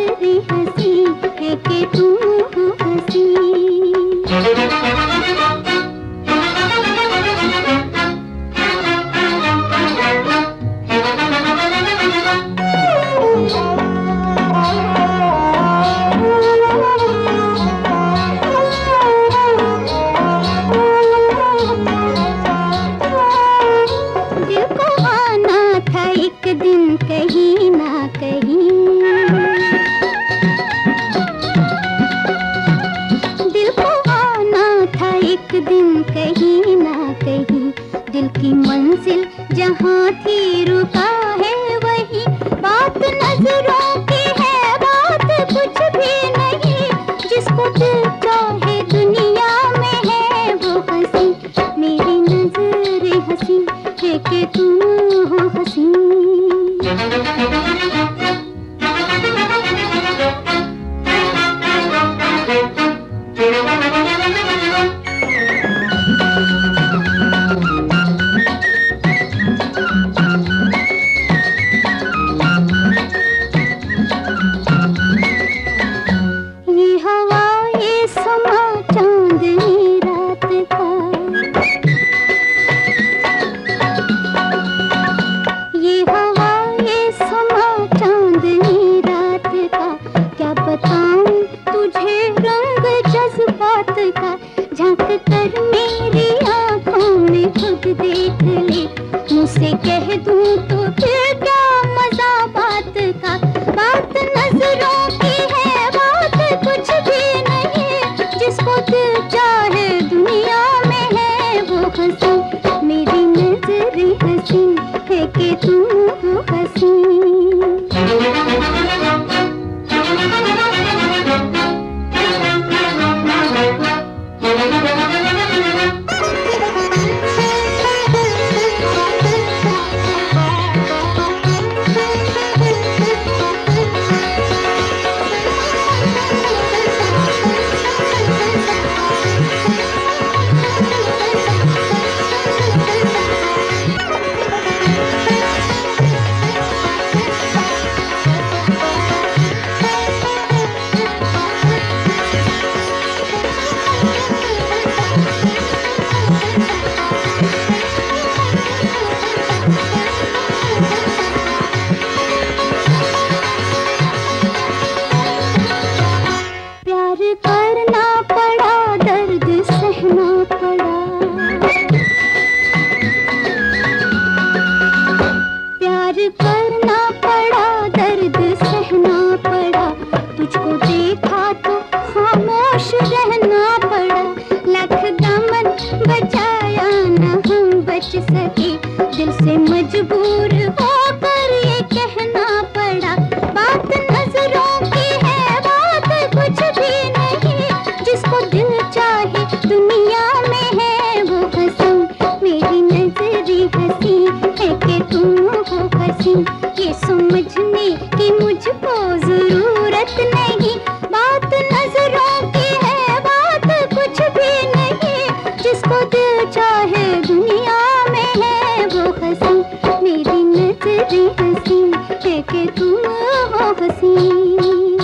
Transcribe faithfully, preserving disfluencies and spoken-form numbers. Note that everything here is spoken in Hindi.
नजरें हंसी है कि तुम हो हंसी। दिल को आना था एक दिन कहीं ना कहीं, दिल को आना था एक दिन कहीं ना कहीं। दिल की मंजिल जहाँ थी रुका है वही, बात नजरों की है बात कुछ भी नहीं। जिसको दिल चाहे दुनिया में है वो हंसी, मेरी नजरें हंसी है कि तुम हो हंसी। ये हवा ये समा चांदनी रात का, ये हवा ये समा चांदनी रात का। क्या बताऊं तुझे रंग जज्बात का, झांक कर मेरी आंखों में खुद देख ले। मुझसे कह दूं तो फिर क्या मजा बात का, बात नजरों की है बात कुछ भी नहीं। जिसको दिल चाहे दुनिया में है वो हंसी, मेरी नजरें हंसी है कि तुम हो हंसी। प्यार करना पड़ा दर्द सहना पड़ा, प्यार करना पड़ा दर्द सहना पड़ा। तुझको देखा तो खामोश रहना पड़ा, लख दामन बचाया न हम बच सके। दिल से मजबूर होकर ये कहना पड़ा, बात नजरों की है बात कुछ भी नहीं। जिसको दिल चाहे दुनिया में है वो हंसी, मेरी नजरें हंसी है कि तुम हो हंसी। ये समझने की मुझको जरूरत नहीं, बात नजरों की है बात कुछ भी नहीं। जिसको दिल चाहे दुनिया में है वो हंसी, मेरी नजरें हंसी है कि तुम हो हंसी।